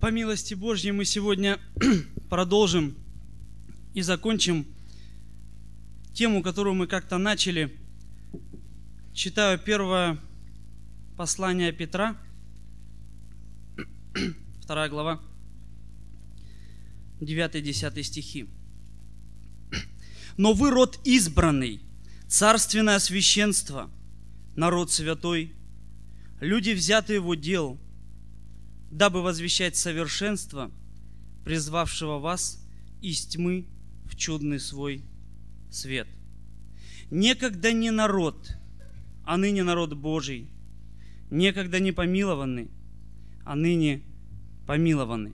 По милости Божьей мы сегодня продолжим и закончим тему, которую мы как-то начали. Читаю первое послание Петра, 2 глава, 9-10 стихи. «Но вы род избранный, царственное священство, народ святой, люди, взятые в удел, дабы возвещать совершенство, призвавшего вас из тьмы в чудный свой свет. Некогда не народ, а ныне народ Божий, некогда не помилованный, а ныне помилованы».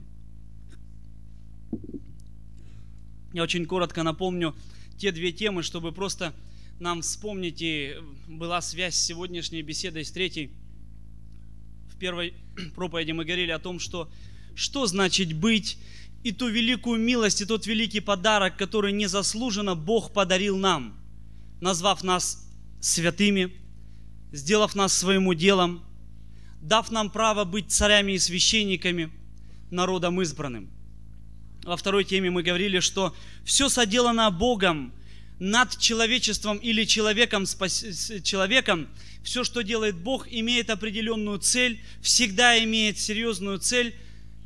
Я очень коротко напомню те две темы, чтобы просто нам вспомнить, и была связь с сегодняшней беседой с третьей. В первой проповеди мы говорили о том, что значит быть, и ту великую милость, и тот великий подарок, который незаслуженно Бог подарил нам, назвав нас святыми, сделав нас своим уделом, дав нам право быть царями и священниками, народом избранным. Во второй теме мы говорили, что все соделано Богом над человечеством или человеком, все, что делает Бог, имеет определенную цель, всегда имеет серьезную цель.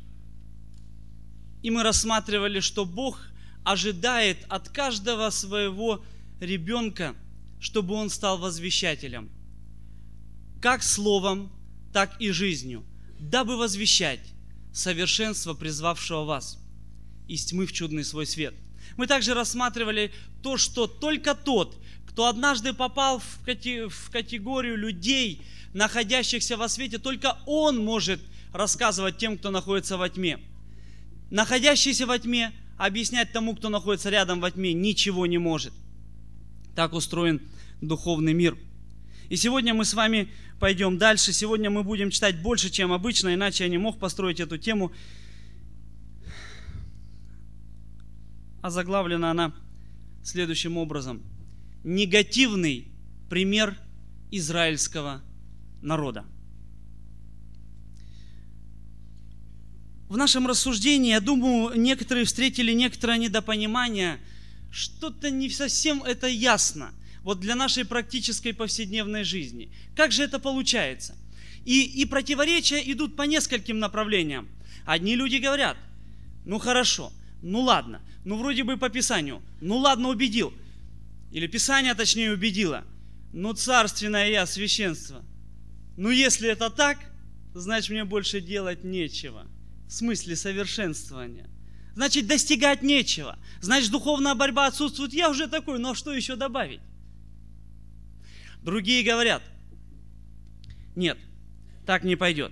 И мы рассматривали, что Бог ожидает от каждого своего ребенка, чтобы он стал возвещателем, как словом, так и жизнью, дабы возвещать совершенство, призвавшего вас из тьмы в чудный свой свет. Мы также рассматривали то, что только тот, кто однажды попал в категорию людей, находящихся во свете, только он может рассказывать тем, кто находится во тьме. Находящийся во тьме объяснять тому, кто находится рядом во тьме, ничего не может. Так устроен духовный мир. И сегодня мы с вами пойдем дальше. Сегодня мы будем читать больше, чем обычно, иначе я не мог построить эту тему. А заглавлена она следующим образом. Негативный пример израильского народа. В нашем рассуждении, я думаю, некоторые встретили некоторое недопонимание. Что-то не совсем это ясно. Вот для нашей практической повседневной жизни. Как же это получается? И противоречия идут по нескольким направлениям. Одни люди говорят, ну хорошо, ну ладно, ну вроде бы по Писанию, ну ладно, убедил. Или Писание, точнее, убедило. Ну царственное я, священство. Ну если это так, значит мне больше делать нечего. В смысле совершенствования. Значит достигать нечего. Значит духовная борьба отсутствует. Я уже такой, ну а что еще добавить? Другие говорят, нет, так не пойдет.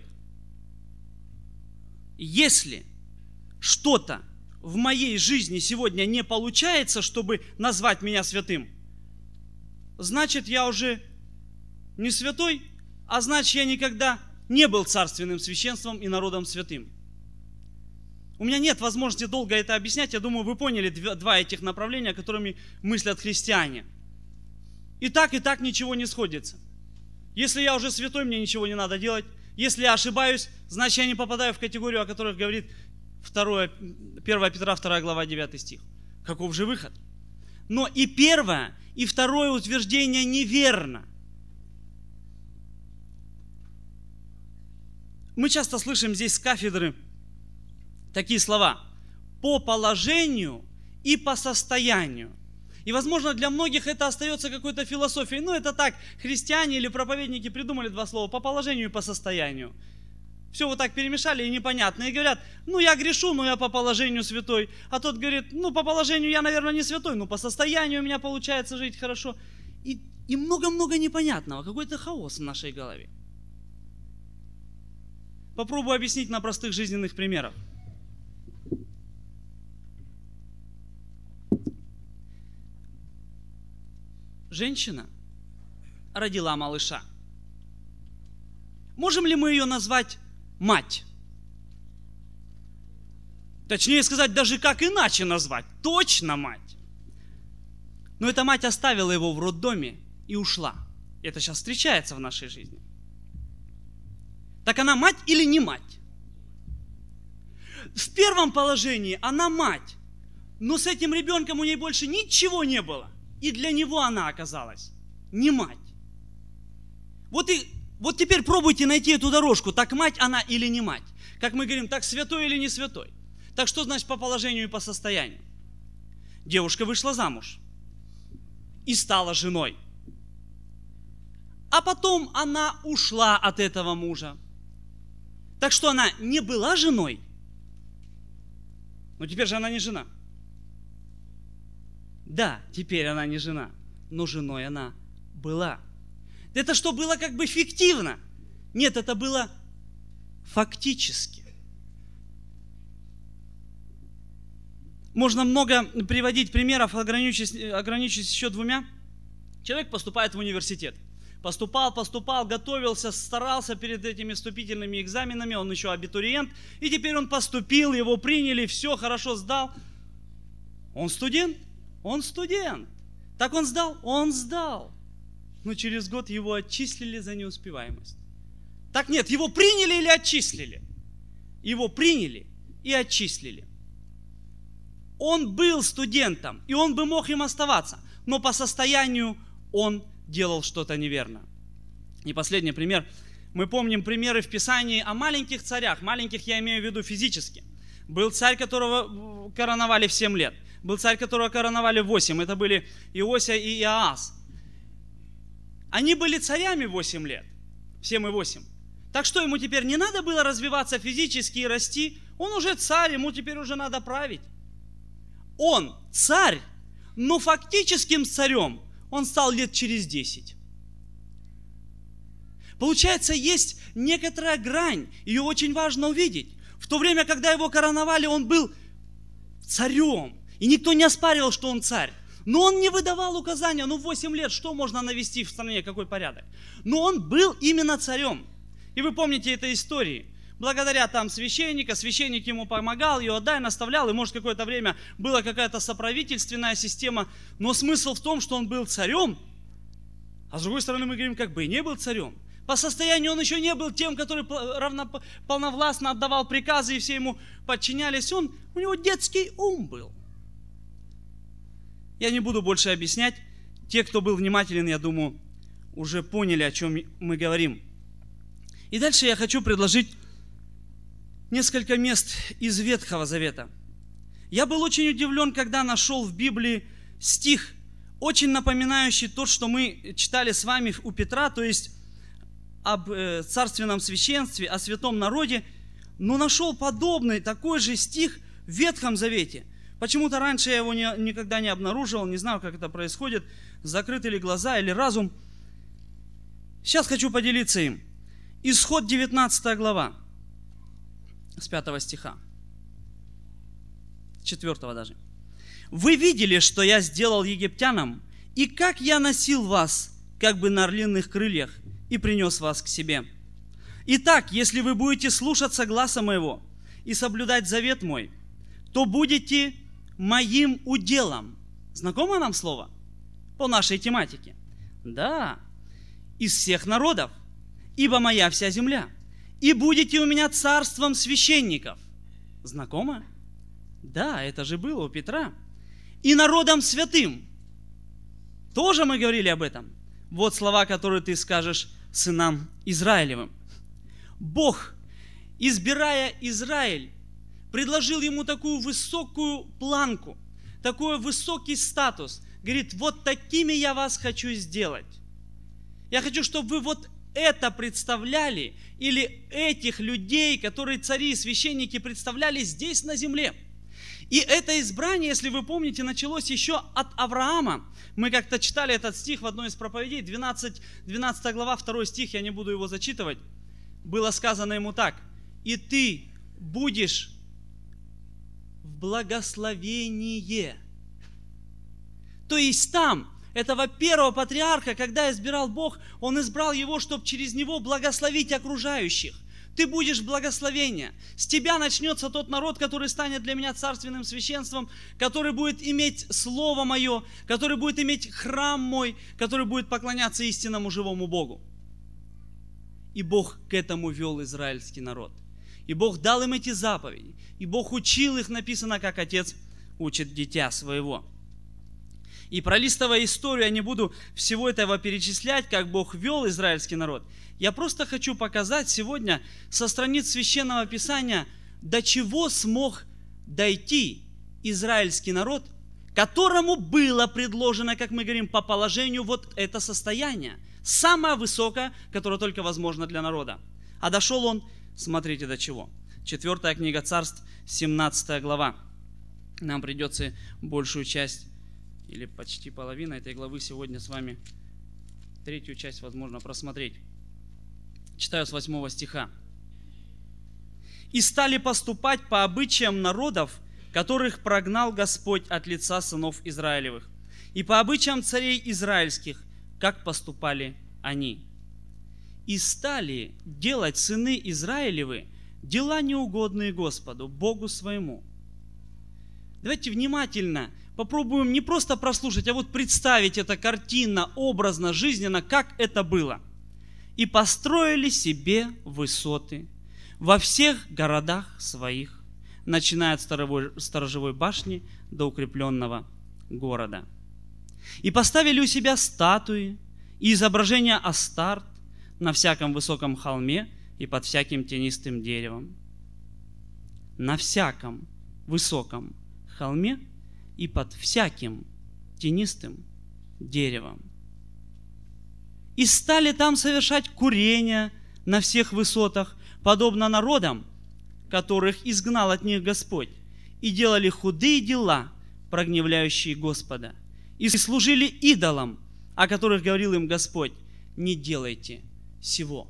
Если что-то в моей жизни сегодня не получается, чтобы назвать меня святым, значит, я уже не святой, а значит, я никогда не был царственным священством и народом святым. У меня нет возможности долго это объяснять. Я думаю, вы поняли два этих направления, которыми мыслят христиане. И так ничего не сходится. Если я уже святой, мне ничего не надо делать. Если я ошибаюсь, значит, я не попадаю в категорию, о которой говорит 1 Петра, 2 глава, 9 стих. Каков же выход? Но и первое, и второе утверждение неверно. Мы часто слышим здесь с кафедры такие слова: по положению и по состоянию. И, возможно, для многих это остается какой-то философией. Ну, это так, христиане или проповедники придумали два слова: по положению и по состоянию. Все вот так перемешали и непонятно. И говорят, ну, я грешу, но я по положению святой. А тот говорит, ну, по положению я, наверное, не святой, но по состоянию у меня получается жить хорошо. И много-много непонятного, какой-то хаос в нашей голове. Попробую объяснить на простых жизненных примерах. Женщина родила малыша. Можем ли мы ее назвать мать? Точнее сказать, даже как иначе назвать? Точно мать. Но эта мать оставила его в роддоме и ушла. Это сейчас встречается в нашей жизни. Так она мать или не мать? В первом положении она мать, но с этим ребенком у нее больше ничего не было. И для него она оказалась не мать. Вот теперь пробуйте найти эту дорожку, так мать она или не мать. Как мы говорим, так святой или не святой. Так что значит по положению и по состоянию? Девушка вышла замуж и стала женой. А потом она ушла от этого мужа. Так что она не была женой, но теперь же она не жена. Да, теперь она не жена, но женой она была. Это что, было как бы фиктивно? Нет, это было фактически. Можно много приводить примеров, ограничусь еще двумя. Человек поступает в университет. Поступал, готовился, старался перед этими вступительными экзаменами, он еще абитуриент, и теперь он поступил, его приняли, все, хорошо сдал. Он студент? Он студент. Так он сдал? Он сдал. Но через год его отчислили за неуспеваемость. Так нет, его приняли или отчислили? Его приняли и отчислили. Он был студентом, и он бы мог им оставаться, но по состоянию он делал что-то неверно. И последний пример. Мы помним примеры в Писании о маленьких царях. Маленьких я имею в виду физически. Был царь, которого короновали в 7 лет. Был царь, которого короновали в 8. Это были Иосия и Иоас. Они были царями 8 лет. 7 и 8. Так что ему теперь не надо было развиваться физически и расти. Он уже царь, ему теперь уже надо править. Он царь, но фактическим царем он стал лет через 10. Получается, есть некоторая грань, ее очень важно увидеть. В то время, когда его короновали, он был царем, и никто не оспаривал, что он царь. Но он не выдавал указания, 8 лет, что можно навести в стране, какой порядок. Но он был именно царем. И вы помните этой истории. Благодаря там священник ему помогал, Иоаддай наставлял, и может какое-то время была какая-то соправительственная система, но смысл в том, что он был царем, а с другой стороны мы говорим, как бы и не был царем. По состоянию он еще не был тем, который полновластно отдавал приказы, и все ему подчинялись. У него детский ум был. Я не буду больше объяснять. Те, кто был внимателен, я думаю, уже поняли, о чем мы говорим. И дальше я хочу предложить несколько мест из Ветхого Завета. Я был очень удивлен, когда нашел в Библии стих, очень напоминающий тот, что мы читали с вами у Петра, то есть об царственном священстве, о святом народе, но нашел подобный, такой же стих в Ветхом Завете. Почему-то раньше я его никогда не обнаруживал, не знаю, как это происходит, закрыты ли глаза или разум. Сейчас хочу поделиться им. Исход 19 глава. С 5 стиха, 4 даже. «Вы видели, что я сделал египтянам, и как я носил вас, как бы на орлиных крыльях, и принес вас к себе. Итак, если вы будете слушаться гласа моего и соблюдать завет мой, то будете моим уделом». Знакомо нам слово? По нашей тематике. Да. «Из всех народов, ибо моя вся земля. И будете у меня царством священников». Знакомо? Да, это же было у Петра. «И народом святым». Тоже мы говорили об этом. Вот слова, которые ты скажешь сынам Израилевым. Бог, избирая Израиль, предложил ему такую высокую планку, такой высокий статус. Говорит, вот такими я вас хочу сделать. Я хочу, чтобы вы вот это представляли, или этих людей, которые цари и священники представляли здесь на земле. И это избрание, если вы помните, началось еще от Авраама. Мы как-то читали этот стих в одной из проповедей, 12 глава, 2 стих, я не буду его зачитывать. Было сказано ему так: «И ты будешь в благословении». То есть там, этого первого патриарха, когда избирал Бог, Он избрал его, чтобы через него благословить окружающих. Ты будешь благословение. С тебя начнется тот народ, который станет для меня царственным священством, который будет иметь Слово Мое, который будет иметь храм мой, который будет поклоняться истинному живому Богу. И Бог к этому вел израильский народ. И Бог дал им эти заповеди. И Бог учил их, написано, как отец учит дитя своего. И пролистывая историю, я не буду всего этого перечислять, как Бог вел израильский народ. Я просто хочу показать сегодня со страниц Священного Писания, до чего смог дойти израильский народ, которому было предложено, как мы говорим, по положению вот это состояние. Самое высокое, которое только возможно для народа. А дошел он, смотрите, до чего. 4 книга Царств, 17 глава. Нам придется большую часть, или почти половину этой главы сегодня с вами, третью часть, возможно, просмотреть. Читаю с 8 стиха. «И стали поступать по обычаям народов, которых прогнал Господь от лица сынов Израилевых, и по обычаям царей израильских, как поступали они. И стали делать сыны Израилевы дела неугодные Господу, Богу своему». Давайте внимательно попробуем не просто прослушать, а вот представить это картинно, образно, жизненно, как это было. «И построили себе высоты во всех городах своих, начиная от сторожевой башни до укрепленного города. И поставили у себя статуи и изображения Астарт на всяком высоком холме и под всяким тенистым деревом». На всяком высоком холме и под всяким тенистым деревом. «И стали там совершать курения на всех высотах, подобно народам, которых изгнал от них Господь, и делали худые дела, прогневляющие Господа, и служили идолам, о которых говорил им Господь: не делайте сего».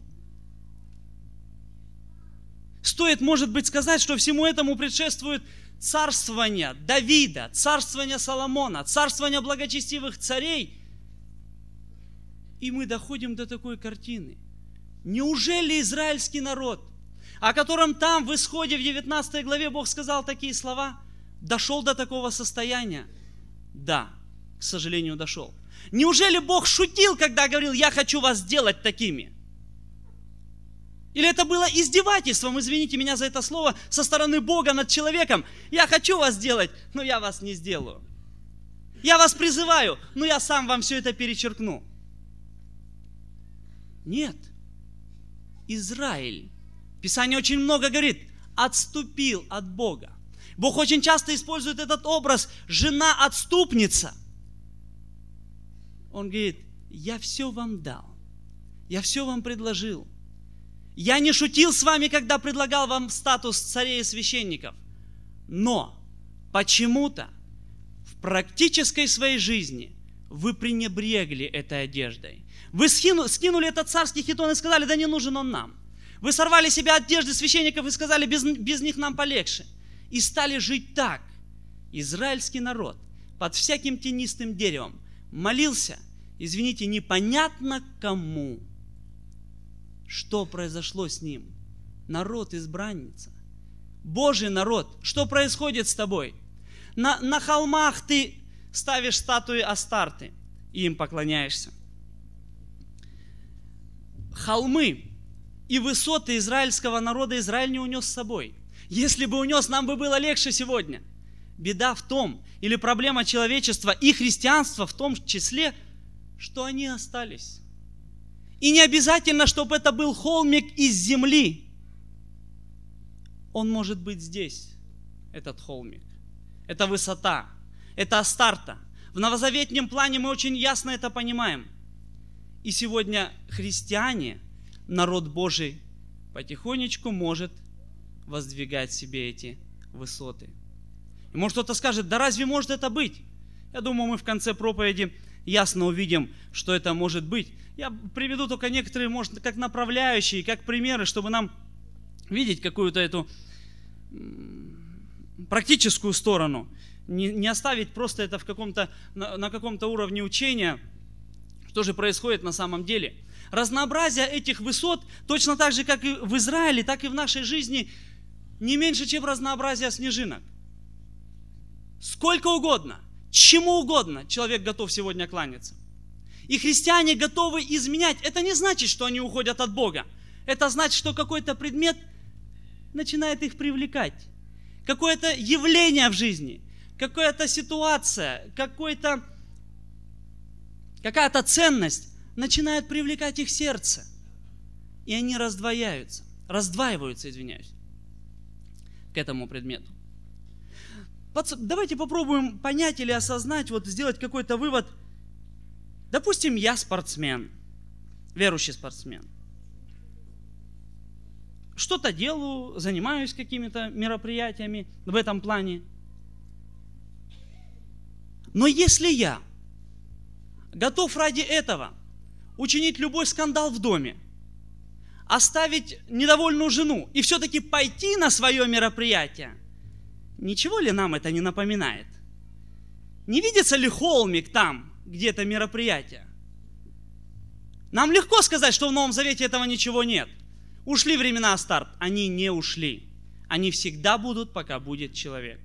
Стоит, может быть, сказать, что всему этому предшествует царствование Давида, царствование Соломона, царствование благочестивых царей. И мы доходим до такой картины. Неужели израильский народ, о котором там в Исходе в 19 главе Бог сказал такие слова, дошел до такого состояния? Да, к сожалению, дошел. Неужели Бог шутил, когда говорил: я хочу вас сделать такими? Или это было издевательством, извините меня за это слово, со стороны Бога над человеком? Я хочу вас сделать, но я вас не сделаю. Я вас призываю, но я сам вам все это перечеркну. Нет. Израиль, Писание очень много говорит, отступил от Бога. Бог очень часто использует этот образ жена-отступница. Он говорит: я все вам дал, я все вам предложил. Я не шутил с вами, когда предлагал вам статус царей и священников. Но почему-то в практической своей жизни вы пренебрегли этой одеждой. Вы скинули этот царский хитон и сказали: да не нужен он нам. Вы сорвали себе одежды священников и сказали: без них нам полегче. И стали жить так. Израильский народ под всяким тенистым деревом молился, извините, непонятно кому. Что произошло с ним? Народ избранница. Божий народ. Что происходит с тобой? На холмах ты ставишь статуи Астарты и им поклоняешься. Холмы и высоты израильского народа Израиль не унес с собой. Если бы унес, нам бы было легче сегодня. Беда в том, или проблема человечества и христианства в том числе, что они остались. И не обязательно, чтобы это был холмик из земли. Он может быть здесь, этот холмик. Это высота, это Астарта. В новозаветнем плане мы очень ясно это понимаем. И сегодня христиане, народ Божий, потихонечку может воздвигать себе эти высоты. И может кто-то скажет: да разве может это быть? Я думаю, мы в конце проповеди ясно увидим, что это может быть. Я приведу только некоторые, может, как направляющие, как примеры, чтобы нам видеть какую-то эту практическую сторону. Не оставить просто это на каком-то уровне учения, что же происходит на самом деле. Разнообразие этих высот, точно так же, как и в Израиле, так и в нашей жизни, не меньше, чем разнообразие снежинок. Сколько угодно, чему угодно человек готов сегодня кланяться. И христиане готовы изменять. Это не значит, что они уходят от Бога. Это значит, что какой-то предмет начинает их привлекать. Какое-то явление в жизни, какая-то ситуация, какая-то ценность начинает привлекать их сердце. И они раздваиваются, к этому предмету. Давайте попробуем понять или осознать, сделать какой-то вывод. Допустим, я спортсмен, верующий спортсмен. Что-то делаю, занимаюсь какими-то мероприятиями в этом плане. Но если я готов ради этого учинить любой скандал в доме, оставить недовольную жену и все-таки пойти на свое мероприятие, ничего ли нам это не напоминает? Не видится ли холмик там, где это мероприятие? Нам легко сказать, что в Новом Завете этого ничего нет. Ушли времена Астарт. Они не ушли. Они всегда будут, пока будет человек.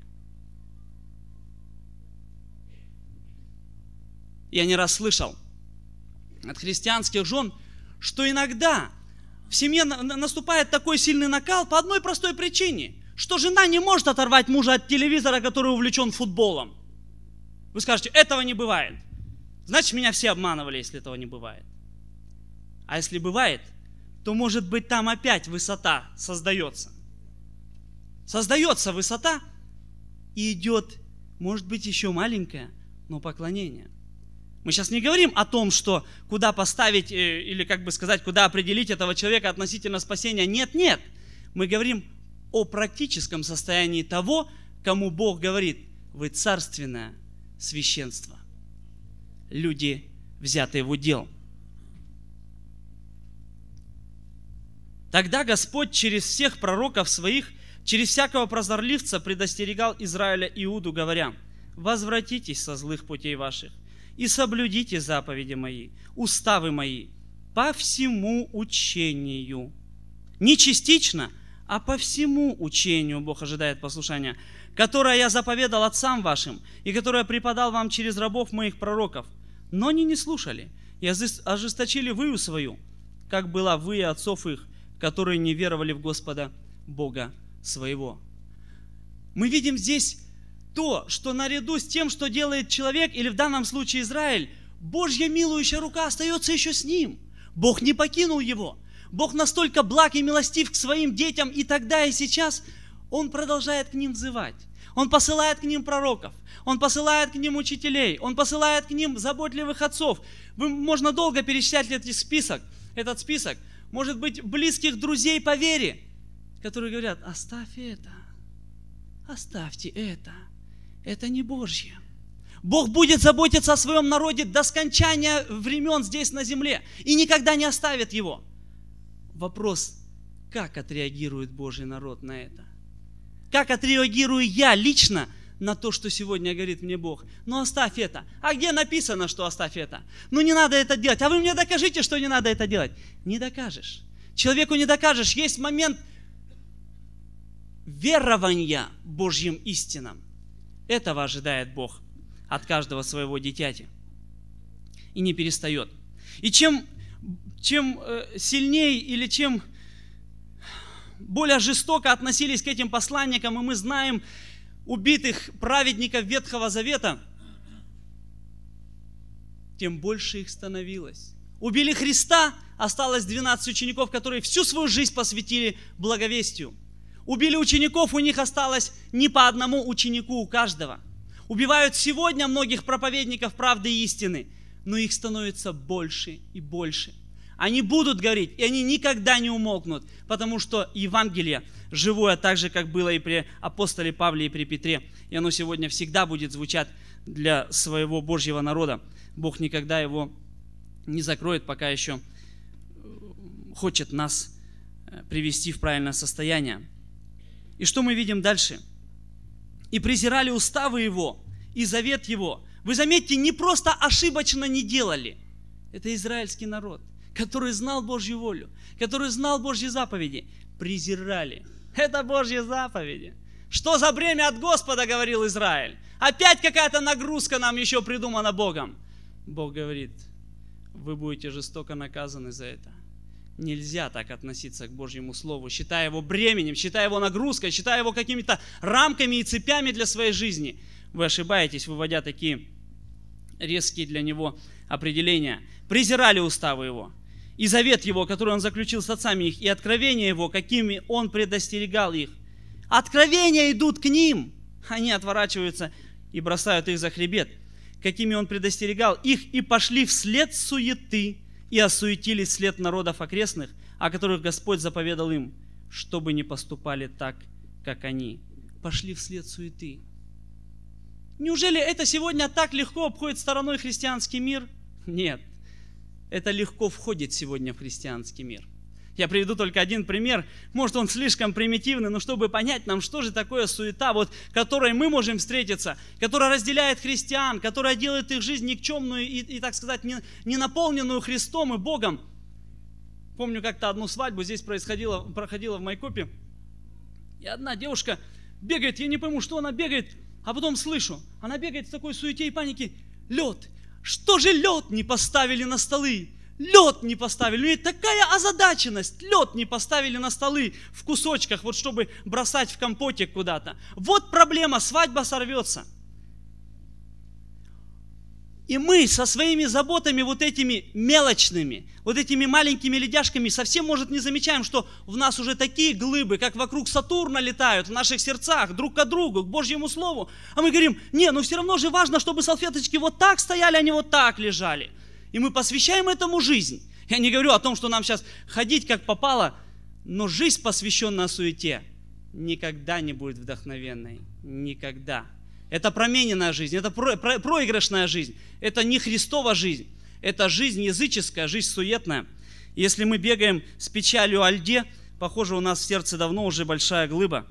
Я не раз слышал от христианских жен, что иногда в семье наступает такой сильный накал по одной простой причине, что жена не может оторвать мужа от телевизора, который увлечен футболом. Вы скажете, этого не бывает. Значит, меня все обманывали, если этого не бывает. А если бывает, то, может быть, там опять высота создается. Создается высота, и идет, может быть, еще маленькое, но поклонение. Мы сейчас не говорим о том, что куда поставить, или, куда определить этого человека относительно спасения. Нет, нет. Мы говорим о практическом состоянии того, кому Бог говорит, вы царственное священство. Люди, взятые в удел. Тогда Господь через всех пророков своих, через всякого прозорливца предостерегал Израиля Иуду, говоря, возвратитесь со злых путей ваших и соблюдите заповеди мои, уставы мои, по всему учению. Не частично, а по всему учению Бог ожидает послушания, которое я заповедал отцам вашим и которое преподал вам через рабов моих пророков. Но они не слушали и ожесточили выю свою, как была выя отцов их, которые не веровали в Господа Бога своего. Мы видим здесь то, что наряду с тем, что делает человек, или в данном случае Израиль, Божья милующая рука остается еще с ним. Бог не покинул его. Бог настолько благ и милостив к своим детям и тогда, и сейчас. Он продолжает к ним взывать. Он посылает к ним пророков. Он посылает к ним учителей. Он посылает к ним заботливых отцов. Можно долго перечислять этот список. Может быть, близких друзей по вере, которые говорят, оставьте это не Божье. Бог будет заботиться о своем народе до скончания времен здесь на земле и никогда не оставит его. Вопрос, как отреагирует Божий народ на это? Как отреагирую я лично на то, что сегодня говорит мне Бог? Ну оставь это. А где написано, что оставь это? Ну не надо это делать. А вы мне докажите, что не надо это делать. Не докажешь. Человеку не докажешь. Есть момент верования Божьим истинам. Этого ожидает Бог от каждого своего дитяти. И не перестает. И чем сильнее или чем более жестоко относились к этим посланникам, и мы знаем убитых праведников Ветхого Завета, тем больше их становилось. Убили Христа, осталось 12 учеников, которые всю свою жизнь посвятили благовестию. Убили учеников, у них осталось не по одному ученику у каждого. Убивают сегодня многих проповедников правды и истины, но их становится больше и больше. Они будут говорить, и они никогда не умолкнут, потому что Евангелие живое, так же, как было и при апостоле Павле, и при Петре, и оно сегодня всегда будет звучать для своего Божьего народа. Бог никогда его не закроет, пока еще хочет нас привести в правильное состояние. И что мы видим дальше? «И презирали уставы его, и завет его». Вы заметьте, не просто ошибочно не делали. Это израильский народ, который знал Божью волю, который знал Божьи заповеди. Презирали. Это Божьи заповеди. Что за бремя от Господа, говорил Израиль. Опять какая-то нагрузка нам еще придумана Богом. Бог говорит, вы будете жестоко наказаны за это. Нельзя так относиться к Божьему Слову, считая его бременем, считая его нагрузкой, считая его какими-то рамками и цепями для своей жизни. Вы ошибаетесь, выводя такие резкие для него определения. Презирали уставы его, и завет его, который он заключил с отцами их, и откровения его, какими он предостерегал их. Откровения идут к ним, они отворачиваются и бросают их за хребет, какими он предостерегал их, и пошли вслед суеты, и осуетились вслед народов окрестных, о которых Господь заповедал им, чтобы не поступали так, как они. Пошли вслед суеты. Неужели это сегодня так легко обходит стороной христианский мир? Нет. Это легко входит сегодня в христианский мир. Я приведу только один пример. Может, он слишком примитивный, но чтобы понять нам, что же такое суета, которой мы можем встретиться, которая разделяет христиан, которая делает их жизнь никчемную и так сказать, не наполненную Христом и Богом. Помню, как-то одну свадьбу здесь проходила в Майкопе, и одна девушка бегает, я не пойму, что она бегает, а потом слышу, она бегает в такой суете и панике: лед! Что же лед не поставили на столы? Лед не поставили. У нее такая озадаченность. Лед не поставили на столы в кусочках, чтобы бросать в компотик куда-то. Вот проблема, свадьба сорвется. И мы со своими заботами этими мелочными, этими маленькими ледяшками совсем, может, не замечаем, что в нас уже такие глыбы, как вокруг Сатурна летают в наших сердцах, друг к другу, к Божьему Слову. А мы говорим: все равно же важно, чтобы салфеточки вот так стояли, а не вот так лежали. И мы посвящаем этому жизнь. Я не говорю о том, что нам сейчас ходить как попало, но жизнь, посвященная суете, никогда не будет вдохновенной. Никогда. Это промененная жизнь, это проигрышная жизнь, это не Христова жизнь, это жизнь языческая, жизнь суетная. Если мы бегаем с печалью о льде, похоже, у нас в сердце давно уже большая глыба.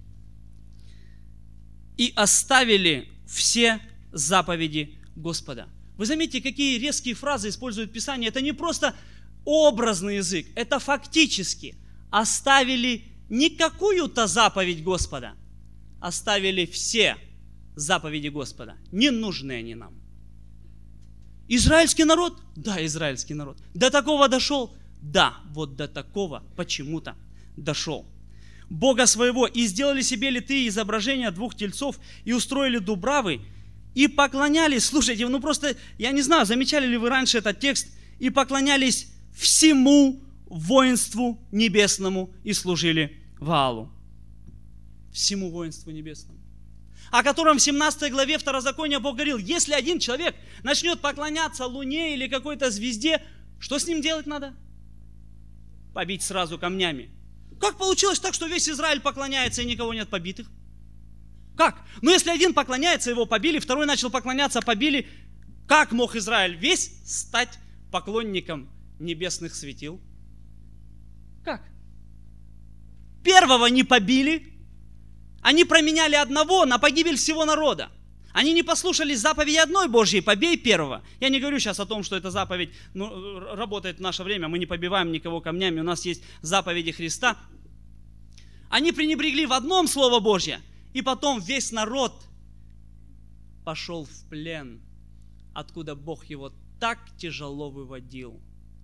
И оставили все заповеди Господа. Вы заметите, какие резкие фразы использует Писание. Это не просто образный язык, это фактически оставили не какую-то заповедь Господа, оставили все заповеди Господа. Не нужны они нам. Израильский народ? Да, израильский народ. До такого дошел? Да, до такого почему-то дошел. Бога своего и сделали себе литые изображения 2 тельцов и устроили дубравы, и поклонялись, слушайте, просто, я не знаю, замечали ли вы раньше этот текст, и поклонялись всему воинству небесному и служили Ваалу. Всему воинству небесному. О котором в 17 главе Второзакония Бог говорил: если один человек начнет поклоняться луне или какой-то звезде, что с ним делать надо? Побить сразу камнями. Как получилось так, что весь Израиль поклоняется и никого нет побитых? Как? Если один поклоняется, его побили, второй начал поклоняться, побили. Как мог Израиль весь стать поклонником небесных светил? Как? Первого не побили, они променяли одного на погибель всего народа. Они не послушались заповеди одной Божьей: побей первого. Я не говорю сейчас о том, что эта заповедь работает в наше время, мы не побиваем никого камнями, у нас есть заповеди Христа. Они пренебрегли в одном Слово Божье, и потом весь народ пошел в плен, откуда Бог его так тяжело выводил.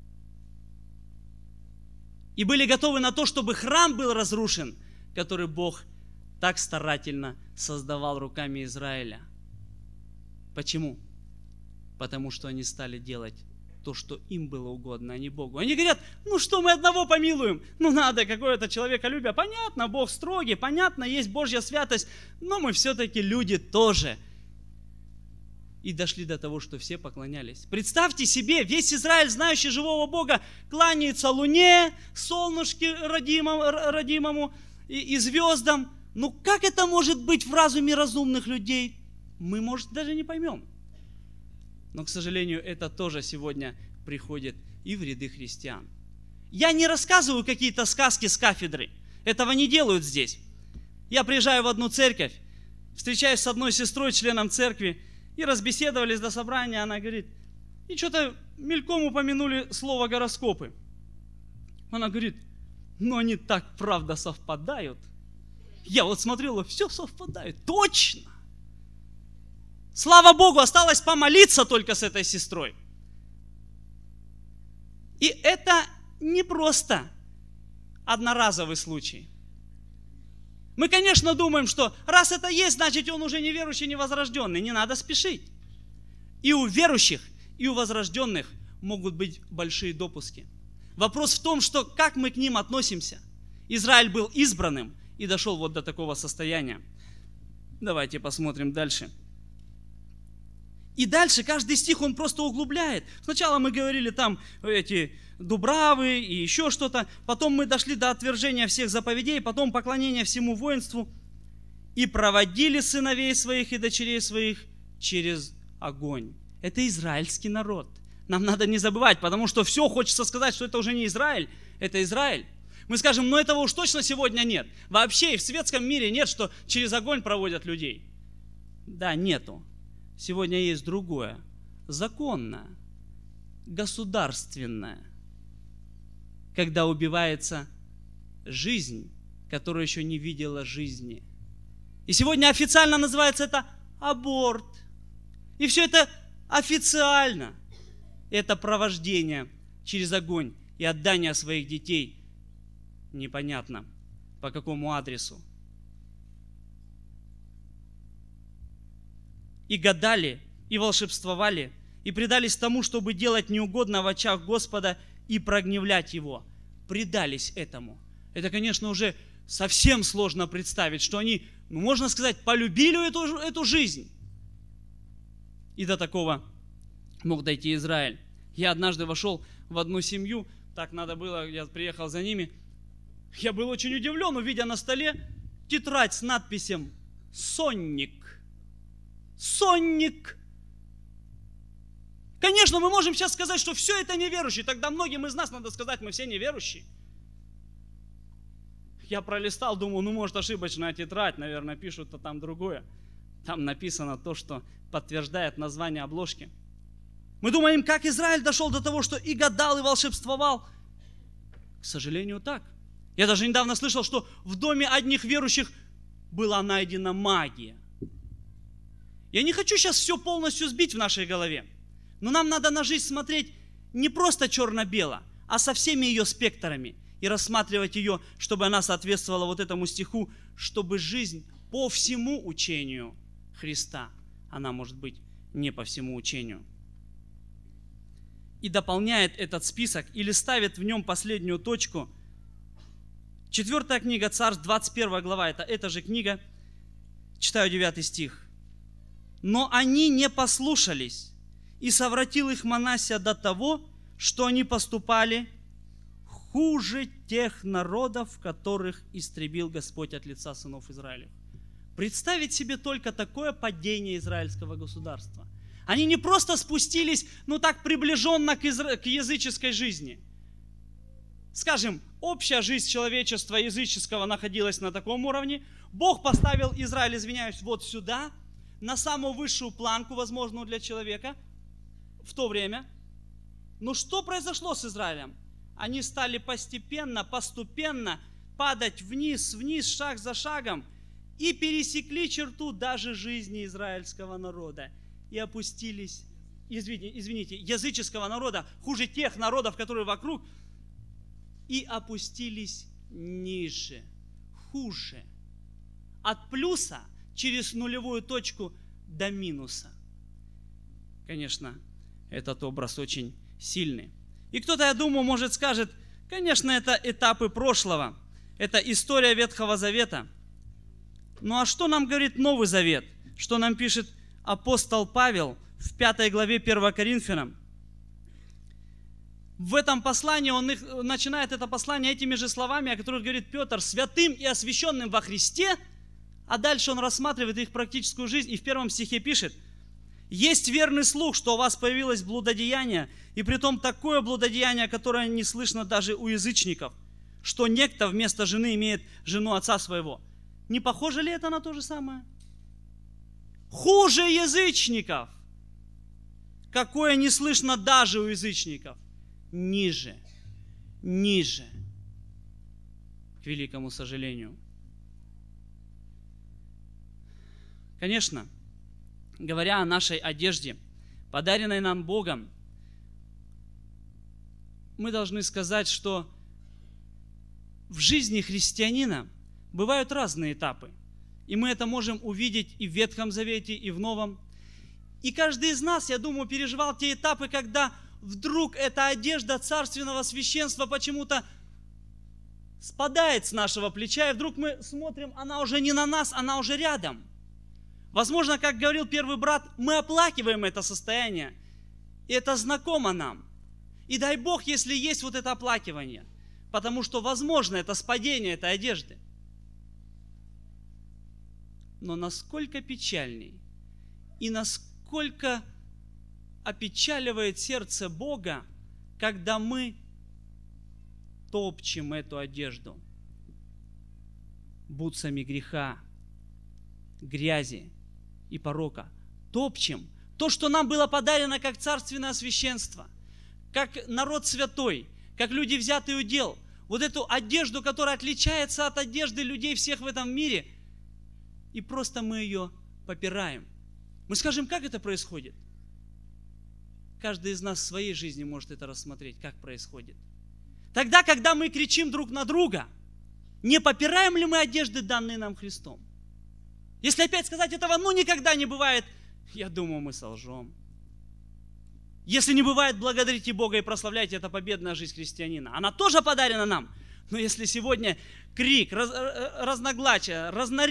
И были готовы на то, чтобы храм был разрушен, который Бог так старательно создавал руками Израиля. Почему? Потому что они стали делать то, что им было угодно, а не Богу. Они говорят: что мы одного помилуем? Надо какое-то человеколюбие. Понятно, Бог строгий, понятно, есть Божья святость, но мы все-таки люди тоже. И дошли до того, что все поклонялись. Представьте себе, весь Израиль, знающий живого Бога, кланяется луне, солнышку родимому и звездам. Как это может быть в разуме разумных людей? Мы, может, даже не поймем. Но, к сожалению, это тоже сегодня приходит и в ряды христиан. Я не рассказываю какие-то сказки с кафедры. Этого не делают здесь. Я приезжаю в одну церковь, встречаюсь с одной сестрой, членом церкви, и разбеседовались до собрания. Она говорит: и что-то мельком упомянули слово гороскопы. Она говорит: они так правда совпадают. Я смотрела, все совпадает, точно. Слава Богу, осталось помолиться только с этой сестрой. И это не просто одноразовый случай. Мы, конечно, думаем, что раз это есть, значит, он уже неверующий, невозрожденный. Не надо спешить. И у верующих, и у возрожденных могут быть большие допуски. Вопрос в том, что как мы к ним относимся. Израиль был избранным и дошел вот до такого состояния. Давайте посмотрим дальше. И дальше каждый стих он просто углубляет. Сначала мы говорили там эти дубравы и еще что-то. Потом мы дошли до отвержения всех заповедей, потом поклонения всему воинству. И проводили сыновей своих и дочерей своих через огонь. Это израильский народ. Нам надо не забывать, потому что все хочется сказать, что это уже не Израиль, это Израиль. Мы скажем, но этого уж точно сегодня нет. Вообще и в светском мире нет, что через огонь проводят людей. Да, нету. Сегодня есть другое. Законное, государственное. Когда убивается жизнь, которая еще не видела жизни. И сегодня официально называется это аборт. И все это официально. Это провождение через огонь и отдание своих детей непонятно по какому адресу. И гадали, и волшебствовали, и предались тому, чтобы делать неугодно в очах Господа и прогневлять Его. Предались этому. Это, конечно, уже совсем сложно представить, что они, можно сказать, полюбили эту жизнь. И до такого мог дойти Израиль. Я однажды вошел в одну семью, так надо было, я приехал за ними. Я был очень удивлен, увидя на столе тетрадь с надписью «Сонник». Сонник. Конечно, мы можем сейчас сказать, что все это неверующие. Тогда многим из нас надо сказать, мы все неверующие. Я пролистал, думаю, может ошибочная тетрадь, наверное, пишут-то там другое. Там написано то, что подтверждает название обложки. Мы думаем, как Израиль дошел до того, что и гадал, и волшебствовал. К сожалению, так. Я даже недавно слышал, что в доме одних верующих была найдена магия. Я не хочу сейчас все полностью сбить в нашей голове, но нам надо на жизнь смотреть не просто черно-бело, а со всеми ее спектрами и рассматривать ее, чтобы она соответствовала вот этому стиху, чтобы жизнь по всему учению Христа, она может быть не по всему учению. И дополняет этот список или ставит в нем последнюю точку. 4 книга Царств, 21 глава, это же книга, читаю 9 стих. «Но они не послушались, и совратил их Манассия до того, что они поступали хуже тех народов, которых истребил Господь от лица сынов Израиля». Представить себе только такое падение израильского государства. Они не просто спустились, так приближенно к языческой жизни. Скажем, общая жизнь человечества языческого находилась на таком уровне. Бог поставил Израиль, извиняюсь, вот сюда, на самую высшую планку, возможную для человека в то время. Но что произошло с Израилем? Они стали постепенно, падать вниз, шаг за шагом, и пересекли черту даже жизни израильского народа. И опустились, языческого народа, хуже тех народов, которые вокруг, и опустились ниже, хуже. От плюса через нулевую точку до минуса. Конечно, этот образ очень сильный. И кто-то, я думаю, может скажет, конечно, это этапы прошлого, это история Ветхого Завета. Ну а что нам говорит Новый Завет? Что нам пишет апостол Павел в 5 главе 1 Коринфянам? В этом послании он начинает это послание этими же словами, о которых говорит Петр, святым и освященным во Христе, а дальше он рассматривает их практическую жизнь и в 1 стихе пишет: «Есть верный слух, что у вас появилось блудодеяние, и притом такое блудодеяние, которое не слышно даже у язычников, что некто вместо жены имеет жену отца своего». Не похоже ли это на то же самое? Хуже язычников. Какое не слышно даже у язычников. Ниже. К великому сожалению. Конечно, говоря о нашей одежде, подаренной нам Богом, мы должны сказать, что в жизни христианина бывают разные этапы. И мы это можем увидеть и в Ветхом Завете, и в Новом. И каждый из нас, я думаю, переживал те этапы, когда вдруг эта одежда царственного священства почему-то спадает с нашего плеча, и вдруг мы смотрим, она уже не на нас, она уже рядом. Возможно, как говорил первый брат, мы оплакиваем это состояние, и это знакомо нам. И дай Бог, если есть вот это оплакивание, потому что, возможно, это спадение этой одежды. Но насколько печальней и насколько опечаливает сердце Бога, когда мы топчем эту одежду бутсами греха, грязи и порока. Топчем то, что нам было подарено как царственное священство, как народ святой, как люди, взятые удел. Вот эту одежду, которая отличается от одежды людей всех в этом мире, и просто мы ее попираем. Мы скажем, как это происходит? Каждый из нас в своей жизни может это рассмотреть, как происходит. Тогда, когда мы кричим друг на друга, не попираем ли мы одежды, данные нам Христом? Если опять сказать, этого никогда не бывает, я думаю, мы солжем. Если не бывает, благодарите Бога и прославляйте, это победная жизнь христианина. Она тоже подарена нам. Но если сегодня крик, разногласия,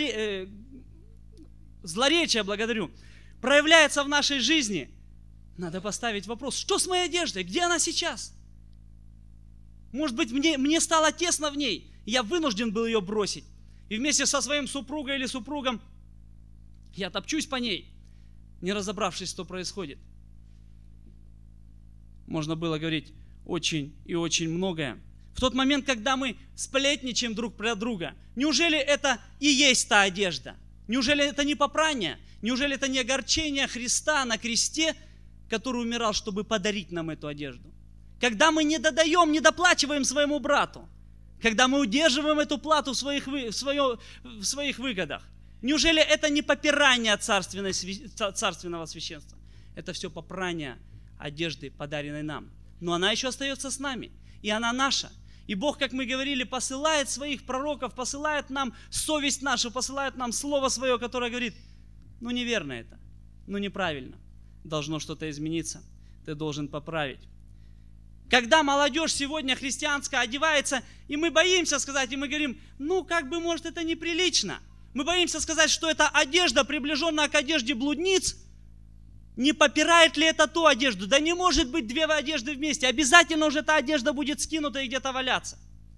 злоречие, благодарю, проявляется в нашей жизни, надо поставить вопрос, что с моей одеждой, где она сейчас? Может быть, мне стало тесно в ней, и я вынужден был ее бросить. И вместе со своим супругой или супругом я топчусь по ней, не разобравшись, что происходит. Можно было говорить очень и очень многое. В тот момент, когда мы сплетничаем друг про друга, неужели это и есть та одежда? Неужели это не попрание? Неужели это не огорчение Христа на кресте, который умирал, чтобы подарить нам эту одежду? Когда мы не додаем, не доплачиваем своему брату, когда мы удерживаем эту плату в своих выгодах, неужели это не попирание царственного священства? Это все попрание одежды, подаренной нам. Но она еще остается с нами, и она наша. И Бог, как мы говорили, посылает своих пророков, посылает нам совесть нашу, посылает нам Слово Свое, которое говорит, неверно это, неправильно, должно что-то измениться, ты должен поправить. Когда молодежь сегодня христианская одевается, и мы боимся сказать, и мы говорим, может, это неприлично. Мы боимся сказать, что эта одежда, приближенная к одежде блудниц, не попирает ли это ту одежду? Да не может быть две одежды вместе. Обязательно уже эта одежда будет скинута и где-то валяться.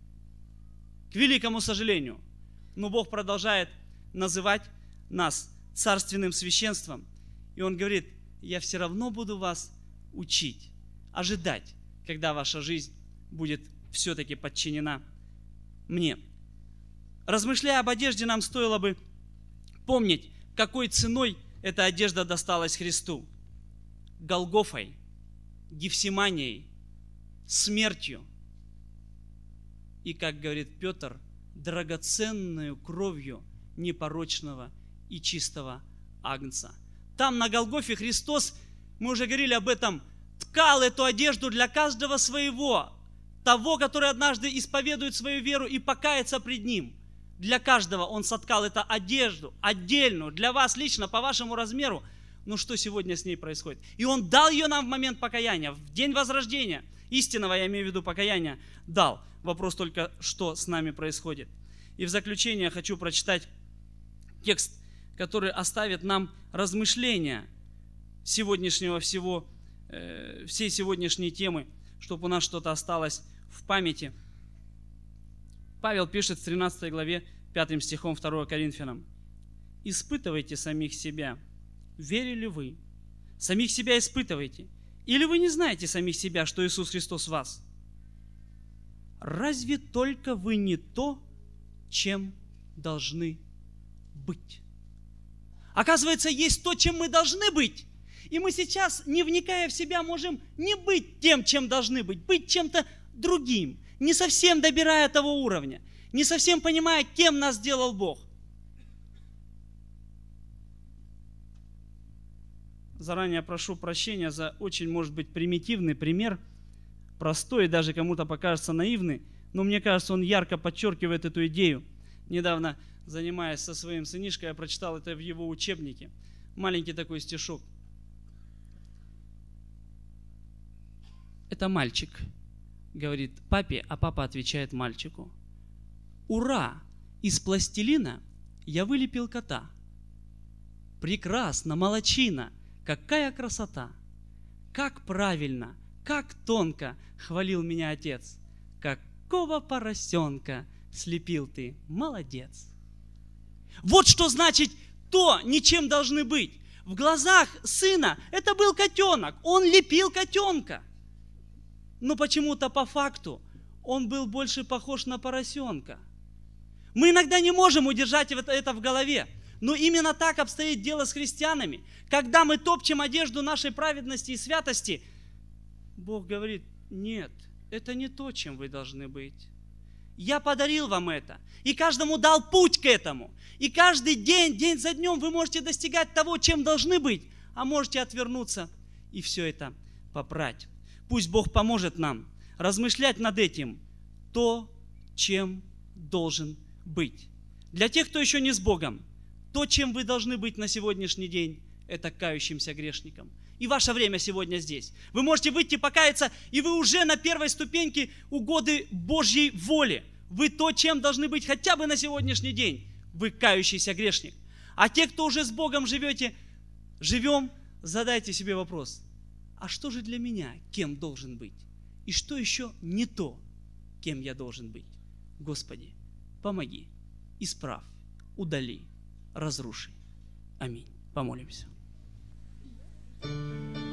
К великому сожалению. Но Бог продолжает называть нас царственным священством. И Он говорит, я все равно буду вас учить, ожидать, когда ваша жизнь будет все-таки подчинена мне. Размышляя об одежде, нам стоило бы помнить, какой ценой эта одежда досталась Христу. Голгофой, Гефсиманией, смертью. И, как говорит Петр, драгоценную кровью непорочного и чистого агнца. Там на Голгофе Христос, мы уже говорили об этом, ткал эту одежду для каждого своего, того, который однажды исповедует свою веру и покается пред Ним. Для каждого Он соткал эту одежду, отдельную, для вас лично, по вашему размеру. Что сегодня с ней происходит? И Он дал ее нам в момент покаяния, в день возрождения. Истинного, я имею в виду покаяния, дал. Вопрос только, что с нами происходит. И в заключение хочу прочитать текст, который оставит нам размышления сегодняшнего всей сегодняшней темы, чтобы у нас что-то осталось в памяти. Павел пишет в 13 главе 5 стихом 2 Коринфянам. «Испытывайте самих себя, верили вы? Самих себя испытывайте. Или вы не знаете самих себя, что Иисус Христос в вас? Разве только вы не то, чем должны быть?» Оказывается, есть то, чем мы должны быть. И мы сейчас, не вникая в себя, можем не быть тем, чем должны быть чем-то другим, не совсем добирая того уровня, не совсем понимая, кем нас сделал Бог. Заранее прошу прощения за очень, может быть, примитивный пример. простой, даже кому-то покажется наивный, но мне кажется, он ярко подчеркивает эту идею. Недавно, занимаясь со своим сынишкой, я прочитал это в его учебнике. Маленький такой стишок. Это мальчик говорит папе, а папа отвечает мальчику. Ура! Из пластилина я вылепил кота. Прекрасно, молодчина! Какая красота! Как правильно, как тонко хвалил меня отец. Какого поросенка слепил ты, молодец! Вот что значит то, ничем должны быть. В глазах сына это был котенок, он лепил котенка. Но почему-то по факту он был больше похож на поросенка. Мы иногда не можем удержать это в голове. Но именно так обстоит дело с христианами. Когда мы топчем одежду нашей праведности и святости, Бог говорит, нет, это не то, чем вы должны быть. Я подарил вам это. И каждому дал путь к этому. И каждый день, день за днем вы можете достигать того, чем должны быть. А можете отвернуться и все это попрать. Пусть Бог поможет нам размышлять над этим. То, чем должен быть. Для тех, кто еще не с Богом, то, чем вы должны быть на сегодняшний день, это кающимся грешником. И ваше время сегодня здесь. Вы можете выйти покаяться, и вы уже на первой ступеньке угоды Божьей воле. Вы то, чем должны быть хотя бы на сегодняшний день. Вы кающийся грешник. А те, кто уже с Богом живем, задайте себе вопрос. А что же для меня, кем должен быть? И что еще не то, кем я должен быть? Господи, помоги, исправь, удали, разруши. Аминь. Помолимся.